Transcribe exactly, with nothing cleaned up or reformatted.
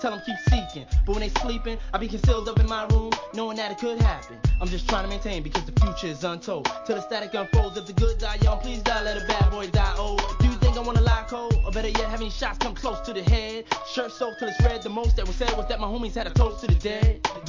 tell them keep seeking. But when they sleeping, I be concealed up in my room, knowing that it could happen. I'm just trying to maintain because the future is untold. Till the static unfolds, if the good die young, please die, let a bad boy die old. Do you think I wanna lie cold? Or better yet, have any shots come close to the head? Shirt soaked till it's red, the most that was said was that my homies had a toast to the dead.